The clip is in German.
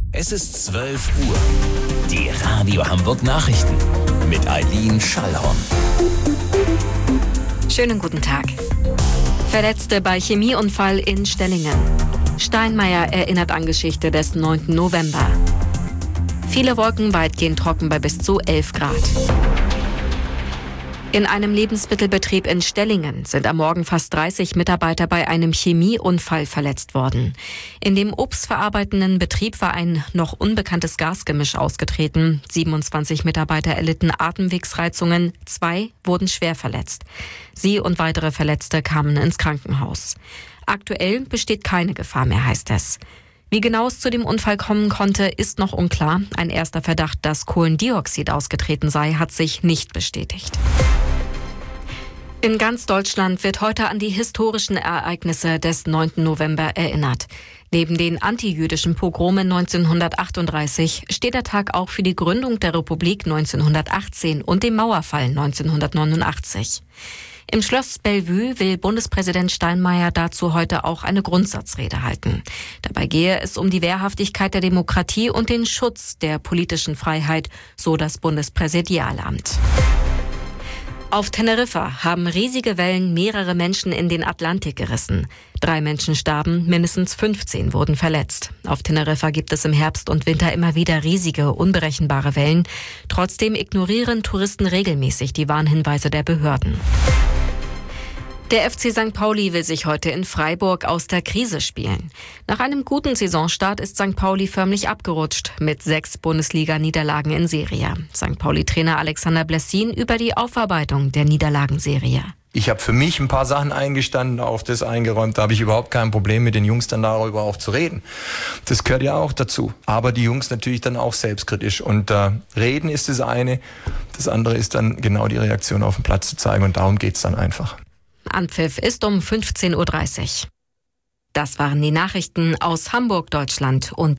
Es ist 12 Uhr. Die Radio Hamburg Nachrichten mit Eileen Schallhorn. Schönen guten Tag. Verletzte bei Chemieunfall in Stellingen. Steinmeier erinnert an Geschichte des 9. November. Viele Wolken, weitgehend trocken bei bis zu 11 Grad. In einem Lebensmittelbetrieb in Stellingen sind am Morgen fast 30 Mitarbeiter bei einem Chemieunfall verletzt worden. In dem obstverarbeitenden Betrieb war ein noch unbekanntes Gasgemisch ausgetreten. 27 Mitarbeiter erlitten Atemwegsreizungen, 2 wurden schwer verletzt. Sie und weitere Verletzte kamen ins Krankenhaus. Aktuell besteht keine Gefahr mehr, heißt es. Wie genau es zu dem Unfall kommen konnte, ist noch unklar. Ein erster Verdacht, dass Kohlendioxid ausgetreten sei, hat sich nicht bestätigt. In ganz Deutschland wird heute an die historischen Ereignisse des 9. November erinnert. Neben den antijüdischen Pogromen 1938 steht der Tag auch für die Gründung der Republik 1918 und dem Mauerfall 1989. Im Schloss Bellevue will Bundespräsident Steinmeier dazu heute auch eine Grundsatzrede halten. Dabei gehe es um die Wehrhaftigkeit der Demokratie und den Schutz der politischen Freiheit, so das Bundespräsidialamt. Auf Teneriffa haben riesige Wellen mehrere Menschen in den Atlantik gerissen. 3 Menschen starben, mindestens 15 wurden verletzt. Auf Teneriffa gibt es im Herbst und Winter immer wieder riesige, unberechenbare Wellen. Trotzdem ignorieren Touristen regelmäßig die Warnhinweise der Behörden. Der FC St. Pauli will sich heute in Freiburg aus der Krise spielen. Nach einem guten Saisonstart ist St. Pauli förmlich abgerutscht mit 6 Bundesliga-Niederlagen in Serie. St. Pauli-Trainer Alexander Blessin über die Aufarbeitung der Niederlagenserie. Ich habe für mich ein paar Sachen eingestanden, auf das eingeräumt. Da habe ich überhaupt kein Problem, mit den Jungs dann darüber auch zu reden. Das gehört ja auch dazu. Aber die Jungs natürlich dann auch selbstkritisch. Und reden ist das eine. Das andere ist dann genau die Reaktion auf den Platz zu zeigen. Und darum geht's dann einfach. Anpfiff ist um 15.30 Uhr. Das waren die Nachrichten aus Hamburg, Deutschland und